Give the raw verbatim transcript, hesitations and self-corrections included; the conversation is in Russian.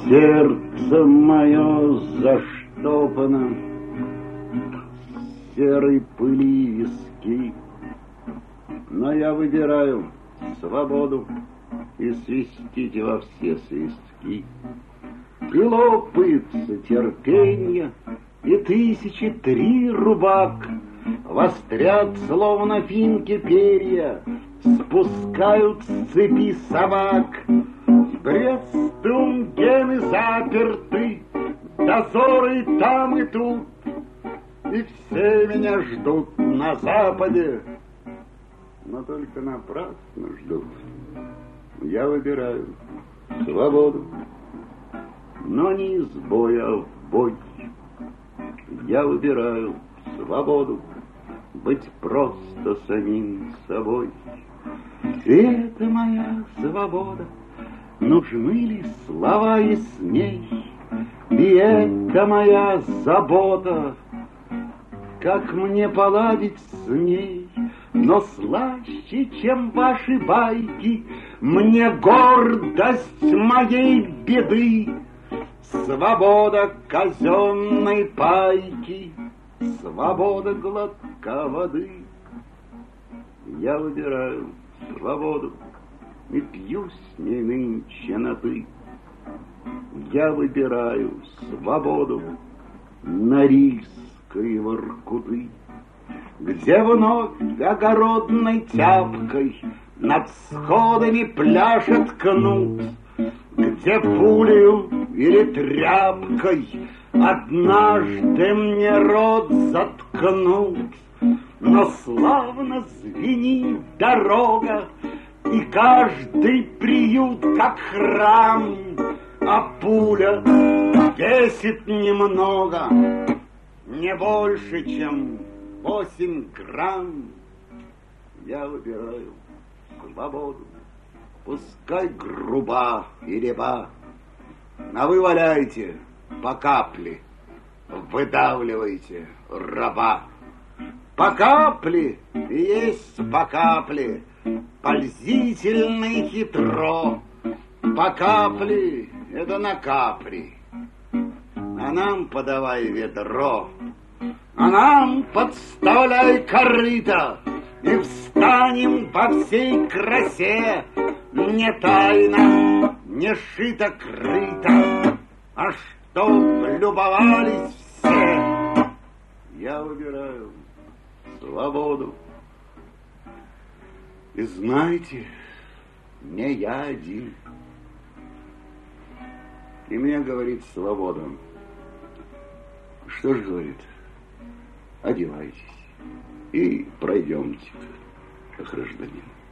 Сердце мое заштопано серой пыли виски, но я выбираю свободу и свистите во все свистки. И лопается терпенье, и тысячи три рубак вострят, словно финки перья, спускают с цепи собак. Брестунгены заперты, дозоры там и тут, и все меня ждут на западе, но только напрасно ждут. Я выбираю свободу, но не из боя в бой. Я выбираю свободу, быть просто самим собой. И это моя свобода. Нужны ли слова ясней? И это моя забота. Как мне поладить с ней? Но слаще, чем ваши байки, мне гордость моей беды. Свобода казенной пайки, свобода глотка воды. Я выбираю свободу и пью с ней нынче на ты. Я выбираю свободу Норильской Воркуты, где вновь огородной тяпкой над сходами пляшет кнут, где пулею или тряпкой однажды мне рот заткнут. Но славно звенит дорога, и каждый приют как храм, а пуля весит немного, не больше, чем восемь грамм. Я выбираю свободу, пускай груба и реба, а вы валяйте по капле, выдавливайте раба. По капле и есть по капле, пользительно и хитро. По капле это на капри, а нам подавай ведро, а нам подставляй корыто, и встанем во всей красе. Не тайно, не шито-крыто, а чтоб любовались все. Я выбираю свободу. И знаете, не я один. И мне говорит свобода. Что ж, говорит, одевайтесь и пройдемте, гражданин.